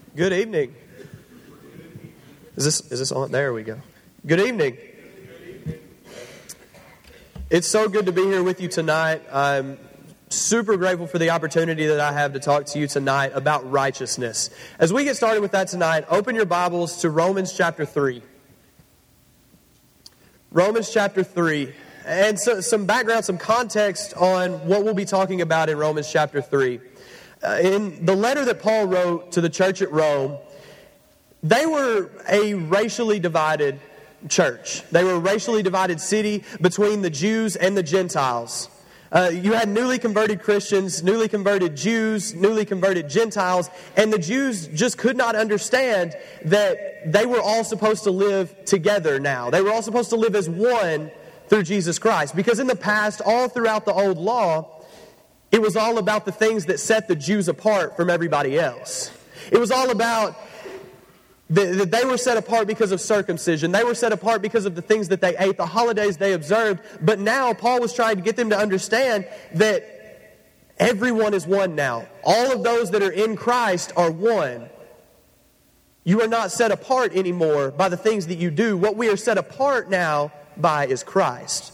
Good evening. Is this on? There we go. Good evening. It's so good to be here with you tonight. I'm super grateful for the opportunity that I have to talk to you tonight about righteousness. As we get started with that tonight, open your Bibles to Romans chapter 3. Romans chapter 3. And so, some background, some context on what we'll be talking about in Romans chapter 3. In the letter that Paul wrote to the church at Rome, they were a racially divided church. They were a racially divided city between the Jews and the Gentiles. You had newly converted Christians, newly converted Jews, newly converted Gentiles, and the Jews just could not understand that they were all supposed to live together now. They were all supposed to live as one through Jesus Christ. Because in the past, all throughout the old law, it was all about the things that set the Jews apart from everybody else. It was all about that they were set apart because of circumcision. They were set apart because of the things that they ate, the holidays they observed. But now Paul was trying to get them to understand that everyone is one now. All of those that are in Christ are one. You are not set apart anymore by the things that you do. What we are set apart now by is Christ.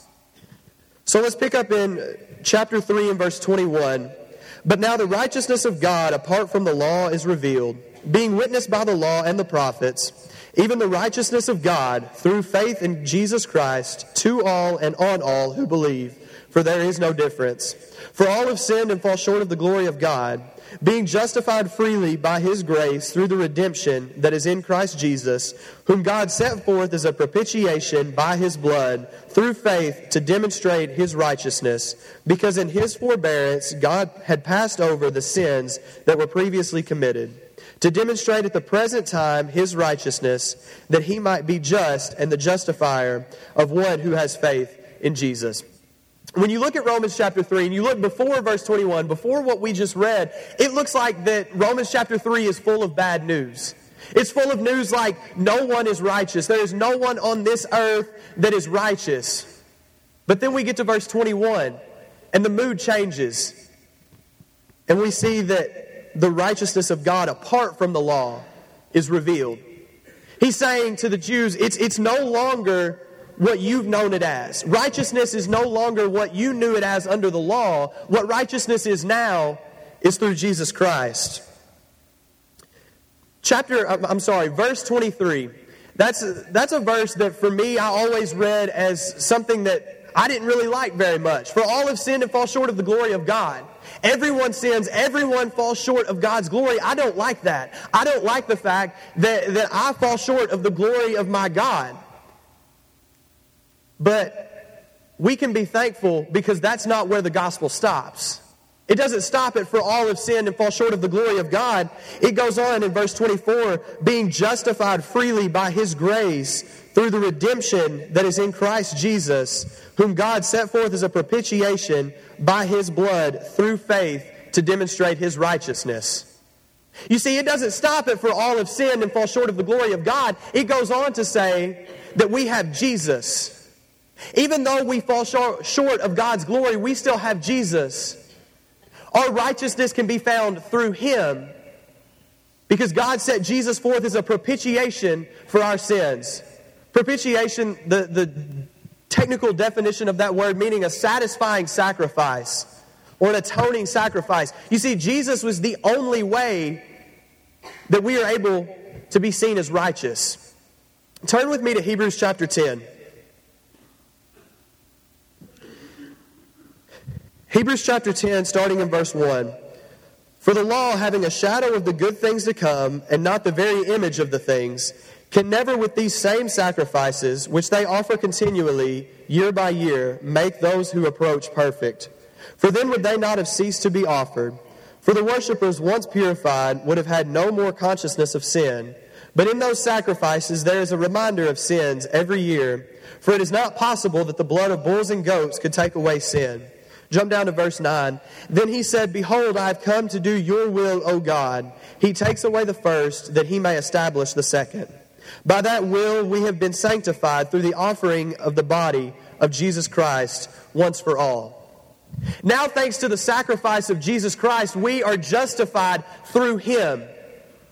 So let's pick up in chapter 3 and verse 21. But now the righteousness of God apart from the law is revealed, being witnessed by the law and the prophets, even the righteousness of God through faith in Jesus Christ to all and on all who believe. For there is no difference. For all have sinned and fall short of the glory of God, being justified freely by His grace through the redemption that is in Christ Jesus, whom God set forth as a propitiation by His blood through faith to demonstrate His righteousness, because in His forbearance God had passed over the sins that were previously committed, to demonstrate at the present time His righteousness, that He might be just and the justifier of one who has faith in Jesus. When you look at Romans chapter 3 and you look before verse 21, before what we just read, it looks like that Romans chapter 3 is full of bad news. It's full of news like no one is righteous. There is no one on this earth that is righteous. But then we get to verse 21 and the mood changes. And we see that the righteousness of God apart from the law is revealed. He's saying to the Jews, it's no longer what you've known it as. Righteousness is no longer what you knew it as under the law. What righteousness is now is through Jesus Christ. Verse 23. That's a verse that for me I always read as something that I didn't really like very much. For all have sinned and fall short of the glory of God. Everyone sins, everyone falls short of God's glory. I don't like that. I don't like the fact that I fall short of the glory of my God. But we can be thankful because that's not where the gospel stops. It doesn't stop at for all have sinned and fall short of the glory of God. It goes on in verse 24, being justified freely by His grace through the redemption that is in Christ Jesus, whom God set forth as a propitiation by His blood through faith to demonstrate His righteousness. You see, it doesn't stop at for all have sinned and fall short of the glory of God. It goes on to say that we have Jesus. Even though we fall short of God's glory, we still have Jesus. Our righteousness can be found through Him because God set Jesus forth as a propitiation for our sins. Propitiation, the technical definition of that word, meaning a satisfying sacrifice or an atoning sacrifice. You see, Jesus was the only way that we are able to be seen as righteous. Turn with me to Hebrews chapter 10. Hebrews chapter 10, starting in verse 1. For the law, having a shadow of the good things to come, and not the very image of the things, can never with these same sacrifices, which they offer continually, year by year, make those who approach perfect. For then would they not have ceased to be offered. For the worshippers, once purified, would have had no more consciousness of sin. But in those sacrifices there is a reminder of sins every year. For it is not possible that the blood of bulls and goats could take away sin. Jump down to verse 9. Then He said, Behold, I have come to do your will, O God. He takes away the first, that He may establish the second. By that will we have been sanctified through the offering of the body of Jesus Christ once for all. Now, thanks to the sacrifice of Jesus Christ, we are justified through Him.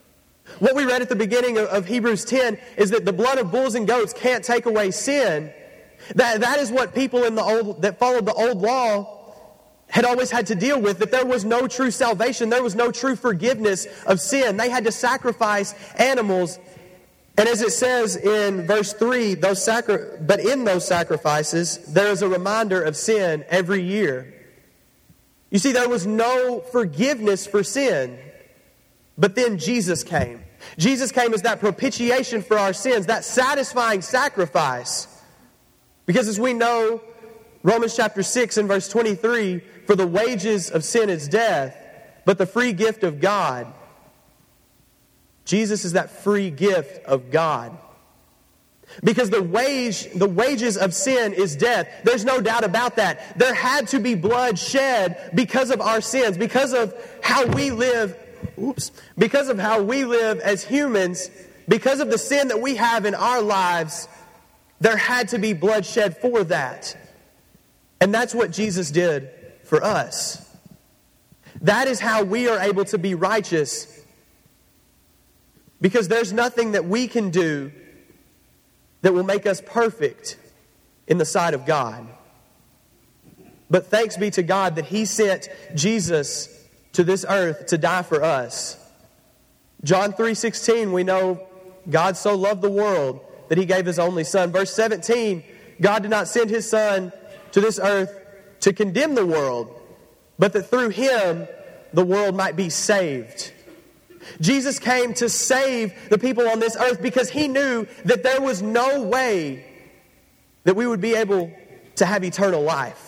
What we read at the beginning of Hebrews 10 is that the blood of bulls and goats can't take away sin. That is what people that followed the old law had always had to deal with, that there was no true salvation, there was no true forgiveness of sin. They had to sacrifice animals. And as it says in verse 3, but in those sacrifices, there is a reminder of sin every year. You see, there was no forgiveness for sin. But then Jesus came. Jesus came as that propitiation for our sins, that satisfying sacrifice. Because as we know, Romans chapter 6 and verse 23, for the wages of sin is death, but the free gift of God. Jesus is that free gift of God. Because the wages of sin is death. There's no doubt about that. There had to be blood shed because of our sins, because of how we live. Because of how we live as humans, because of the sin that we have in our lives, there had to be blood shed for that. And that's what Jesus did for us. That is how we are able to be righteous. Because there's nothing that we can do that will make us perfect in the sight of God. But thanks be to God that He sent Jesus to this earth to die for us. John 3:16, we know God so loved the world that He gave His only Son. Verse 17, God did not send His Son to this earth to condemn the world, but that through Him the world might be saved. Jesus came to save the people on this earth because He knew that there was no way that we would be able to have eternal life.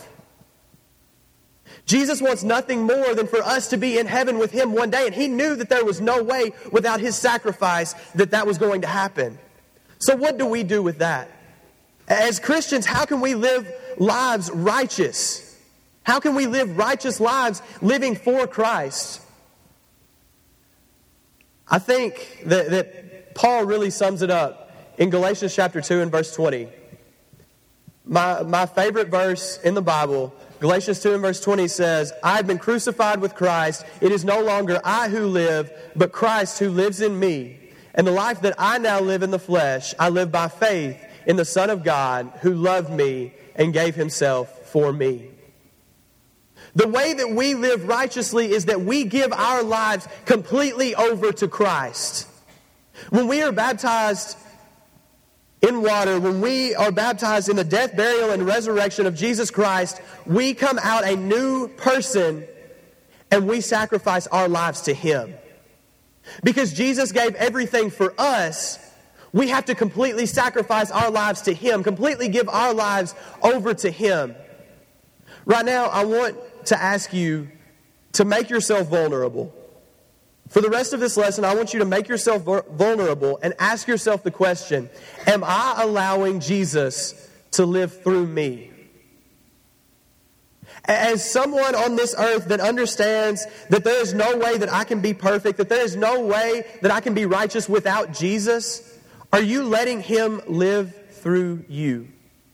Jesus wants nothing more than for us to be in heaven with Him one day, and He knew that there was no way without His sacrifice that was going to happen. So what do we do with that? As Christians, how can we live lives righteous? How can we live righteous lives living for Christ? I think that Paul really sums it up in Galatians chapter 2 and verse 20. My favorite verse in the Bible, Galatians 2 and verse 20 says, I have been crucified with Christ. It is no longer I who live, but Christ who lives in me. And the life that I now live in the flesh, I live by faith in the Son of God who loved me and gave Himself for me. The way that we live righteously is that we give our lives completely over to Christ. When we are baptized in water, when we are baptized in the death, burial, and resurrection of Jesus Christ, we come out a new person and we sacrifice our lives to Him. Because Jesus gave everything for us, we have to completely sacrifice our lives to Him, completely give our lives over to Him. Right now, I want to ask you to make yourself vulnerable. For the rest of this lesson, I want you to make yourself vulnerable and ask yourself the question, am I allowing Jesus to live through me? As someone on this earth that understands that there is no way that I can be perfect, that there is no way that I can be righteous without Jesus, are you letting Him live through you?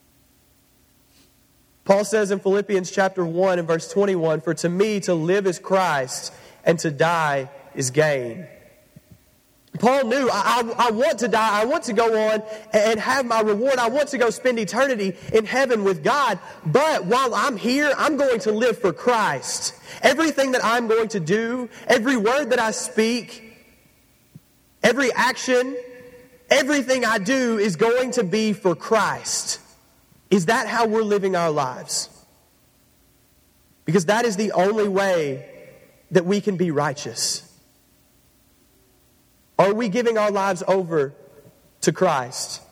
Paul says in Philippians chapter 1 and verse 21, for to me to live is Christ and to die is gain. Paul knew, I want to die, I want to go on and have my reward, I want to go spend eternity in heaven with God, but while I'm here, I'm going to live for Christ. Everything that I'm going to do, every word that I speak, every action, everything I do is going to be for Christ. Is that how we're living our lives? Because that is the only way that we can be righteous. Are we giving our lives over to Christ?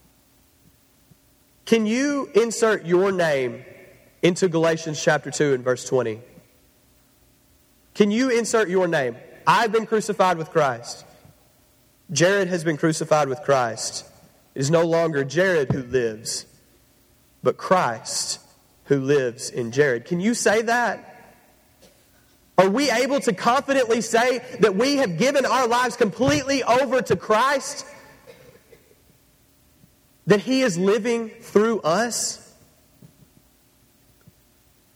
Can you insert your name into Galatians chapter 2 and verse 20? Can you insert your name? I've been crucified with Christ. Jared has been crucified with Christ. It is no longer Jared who lives, but Christ who lives in Jared. Can you say that? Are we able to confidently say that we have given our lives completely over to Christ? That He is living through us?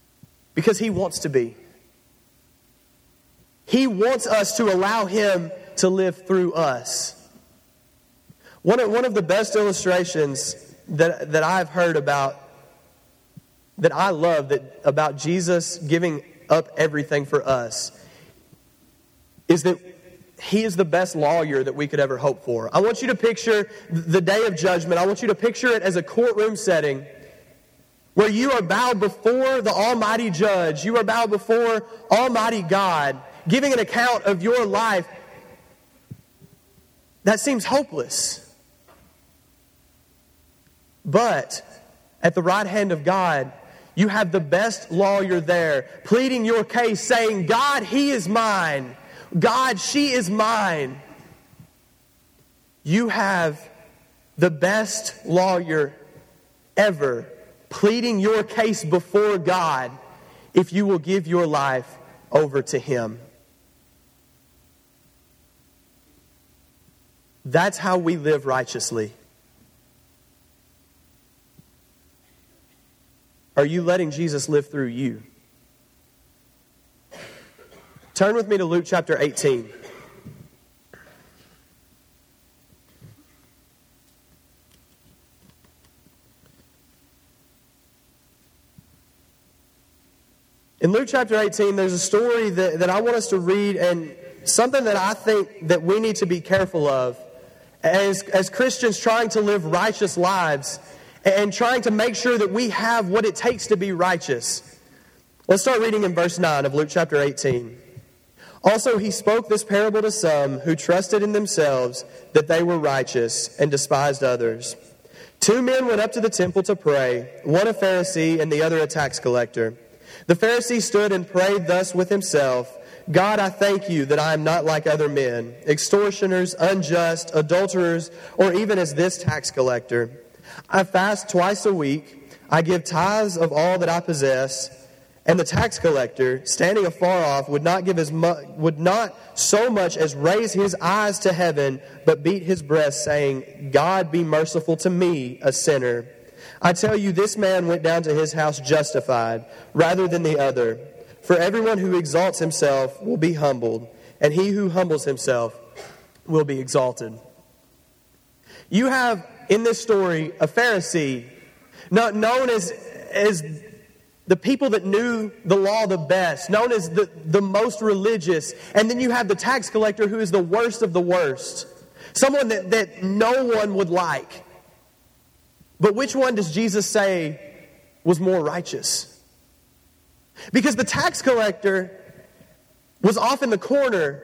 Because He wants to be. He wants us to allow Him to live through us. One of the best illustrations that I've heard about, that I love, that about Jesus giving up everything for us, is that He is the best lawyer that we could ever hope for. I want you to picture the day of judgment. I want you to picture it as a courtroom setting where you are bowed before the Almighty Judge. You are bowed before Almighty God, giving an account of your life. That seems hopeless. But at the right hand of God, you have the best lawyer there, pleading your case, saying, God, He is mine. God, she is mine. You have the best lawyer ever pleading your case before God if you will give your life over to Him. That's how we live righteously. Are you letting Jesus live through you? Turn with me to Luke chapter 18. In Luke chapter 18, there's a story that I want us to read, and something that I think that we need to be careful of as Christians trying to live righteous lives and trying to make sure that we have what it takes to be righteous. Let's start reading in verse 9 of Luke chapter 18. Also, He spoke this parable to some who trusted in themselves that they were righteous and despised others. 2 men went up to the temple to pray, one a Pharisee and the other a tax collector. The Pharisee stood and prayed thus with himself, God, I thank you that I am not like other men, extortioners, unjust, adulterers, or even as this tax collector. I fast twice a week. I give tithes of all that I possess. And the tax collector, standing afar off, would not so much as raise his eyes to heaven, but beat his breast, saying, God, be merciful to me, a sinner. I tell you, this man went down to his house justified, rather than the other. For everyone who exalts himself will be humbled, and he who humbles himself will be exalted. You have in this story a Pharisee, not known as the people that knew the law the best, known as the most religious. And then you have the tax collector, who is the worst of the worst. Someone that no one would like. But which one does Jesus say was more righteous? Because the tax collector was off in the corner,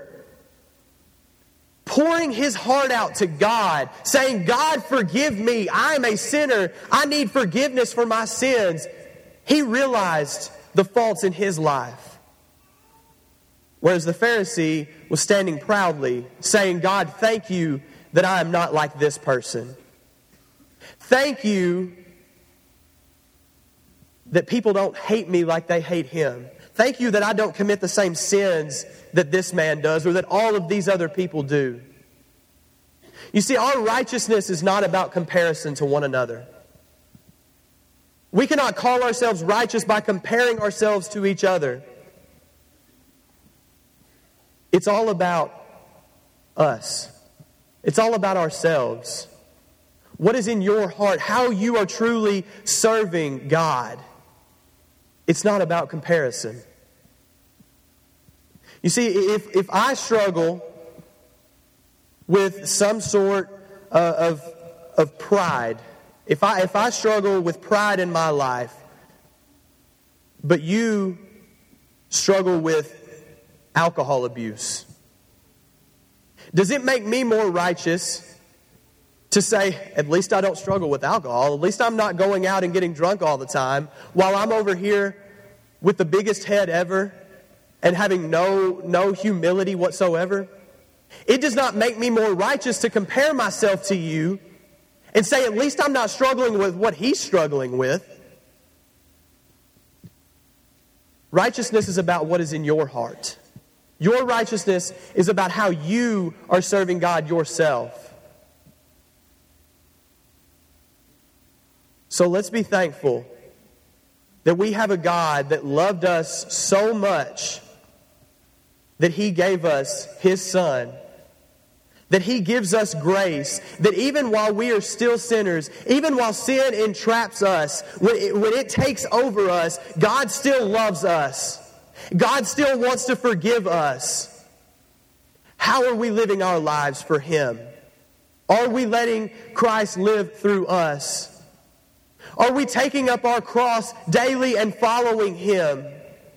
pouring his heart out to God, saying, God, forgive me. I'm a sinner. I need forgiveness for my sins. He realized the faults in his life. Whereas the Pharisee was standing proudly, saying, God, thank you that I am not like this person. Thank you that people don't hate me like they hate him. Thank you that I don't commit the same sins that this man does or that all of these other people do. You see, our righteousness is not about comparison to one another. We cannot call ourselves righteous by comparing ourselves to each other. It's all about us. It's all about ourselves. What is in your heart? How you are truly serving God. It's not about comparison. You see, if I struggle with some sort of pride, if I struggle with pride in my life, but you struggle with alcohol abuse, does it make me more righteous to say, at least I don't struggle with alcohol, at least I'm not going out and getting drunk all the time, while I'm over here with the biggest head ever and having no humility whatsoever? It does not make me more righteous to compare myself to you and say, at least I'm not struggling with what he's struggling with. Righteousness is about what is in your heart. Your righteousness is about how you are serving God yourself. So let's be thankful that we have a God that loved us so much that He gave us His Son that He gives us grace, that even while we are still sinners, even while sin entraps us, when it takes over us, God still loves us. God still wants to forgive us. How are we living our lives for Him? Are we letting Christ live through us? Are we taking up our cross daily and following Him?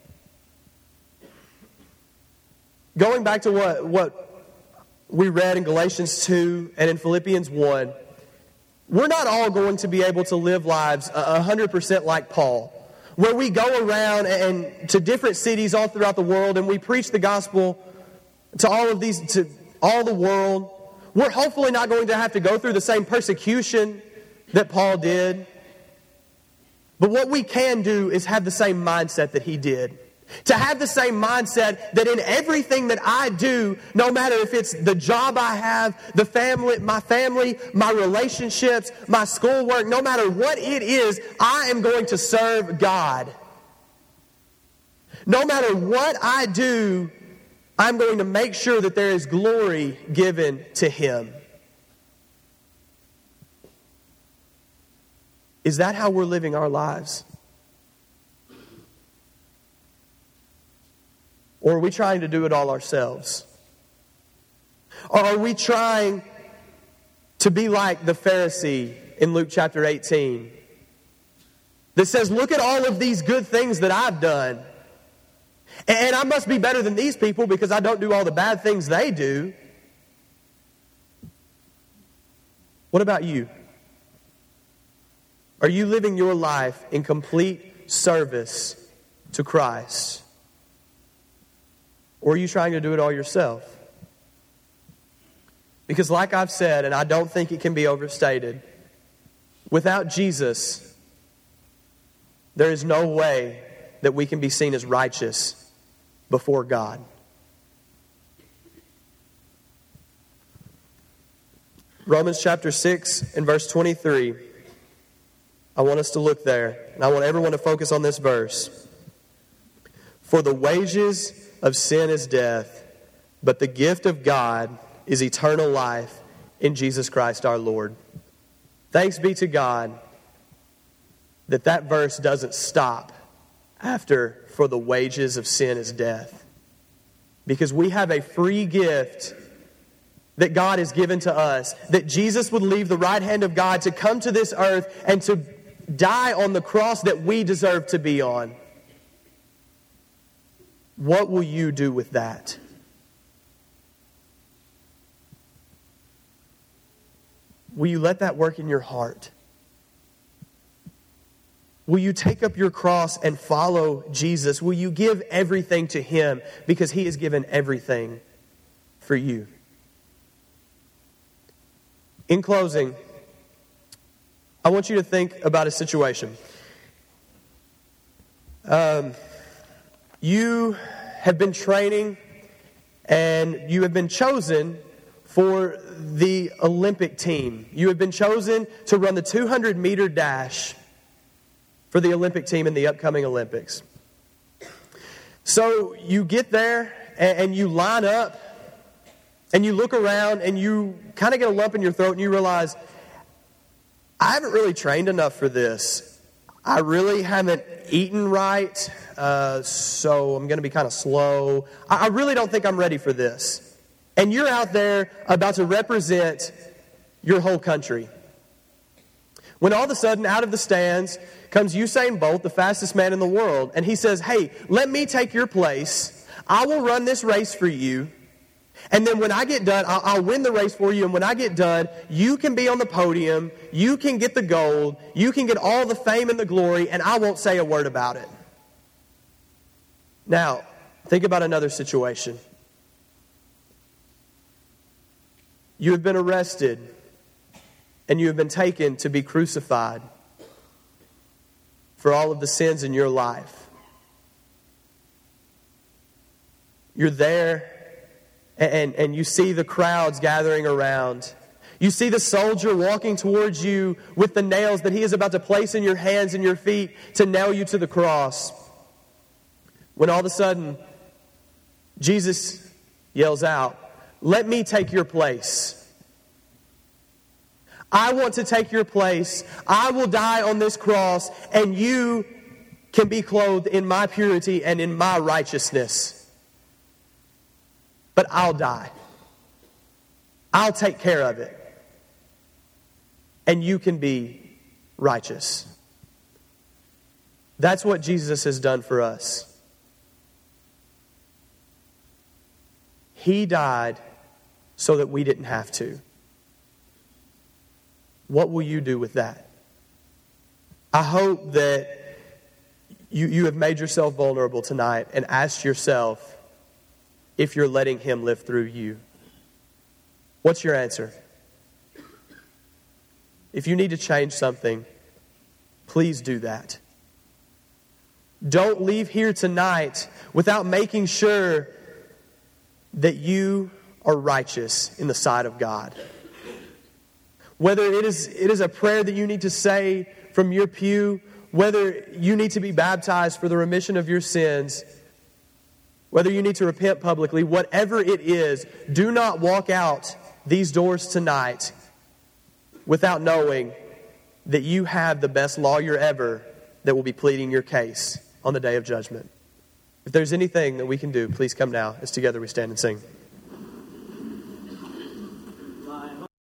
Going back to what we read in Galatians 2 and in Philippians 1, we're not all going to be able to live lives 100% like Paul, where we go around and to different cities all throughout the world and we preach the gospel to all the world. We're hopefully not going to have to go through the same persecution that Paul did. But what we can do is have the same mindset that he did. To have the same mindset that in everything that I do, no matter if it's the job I have, my family, my relationships, my schoolwork, no matter what it is, I am going to serve God. No matter what I do, I'm going to make sure that there is glory given to Him. Is that how we're living our lives? Or are we trying to do it all ourselves? Or are we trying to be like the Pharisee in Luke chapter 18 that says, look at all of these good things that I've done. And I must be better than these people because I don't do all the bad things they do. What about you? Are you living your life in complete service to Christ? Or are you trying to do it all yourself? Because like I've said, and I don't think it can be overstated, without Jesus, there is no way that we can be seen as righteous before God. Romans chapter 6 and verse 23. I want us to look there, and I want everyone to focus on this verse. For the wages of sin is death, but the gift of God is eternal life in Jesus Christ our Lord. Thanks be to God that verse doesn't stop after for the wages of sin is death. Because we have a free gift that God has given to us, that Jesus would leave the right hand of God to come to this earth and to die on the cross that we deserve to be on. What will you do with that? Will you let that work in your heart? Will you take up your cross and follow Jesus? Will you give everything to Him because He has given everything for you? In closing, I want you to think about a situation. You have been training and you have been chosen for the Olympic team. You have been chosen to run the 200-meter dash for the Olympic team in the upcoming Olympics. So you get there and you line up and you look around and you kind of get a lump in your throat and you realize, I haven't really trained enough for this. I really haven't eaten right, so I'm going to be kind of slow. I really don't think I'm ready for this. And you're out there about to represent your whole country. When all of a sudden, out of the stands, comes Usain Bolt, the fastest man in the world, and he says, hey, let me take your place. I will run this race for you. And then when I get done, I'll win the race for you. And when I get done, you can be on the podium. You can get the gold. You can get all the fame and the glory, and I won't say a word about it. Now, think about another situation. You have been arrested, and you have been taken to be crucified for all of the sins in your life. You're there. And you see the crowds gathering around. You see the soldier walking towards you with the nails that he is about to place in your hands and your feet to nail you to the cross. When all of a sudden, Jesus yells out, let me take your place. I want to take your place. I will die on this cross, and you can be clothed in my purity and in my righteousness. But I'll die. I'll take care of it. And you can be righteous. That's what Jesus has done for us. He died so that we didn't have to. What will you do with that? I hope that you have made yourself vulnerable tonight and asked yourself if you're letting Him live through you. What's your answer? If you need to change something, please do that. Don't leave here tonight without making sure that you are righteous in the sight of God. Whether it is a prayer that you need to say from your pew, whether you need to be baptized for the remission of your sins, whether you need to repent publicly, whatever it is, do not walk out these doors tonight without knowing that you have the best lawyer ever that will be pleading your case on the day of judgment. If there's anything that we can do, please come now as together we stand and sing.